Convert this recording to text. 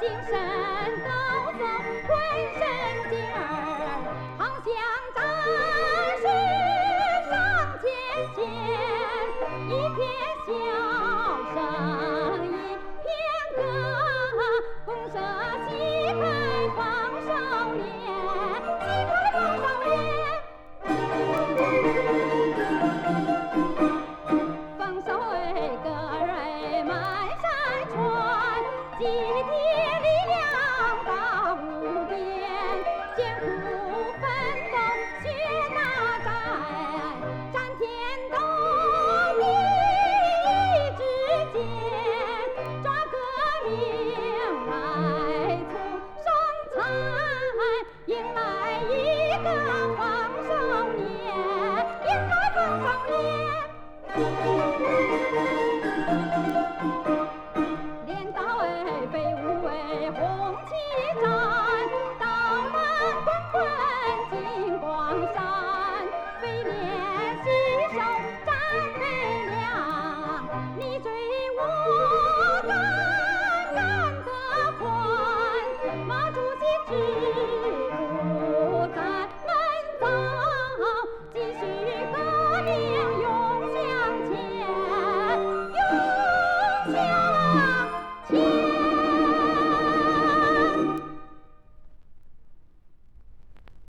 精神高耸，浑身劲儿，好像战士上前线，一片笑声，一片歌，红色旗开放少年，旗开放少年。风收为歌儿满山传，集体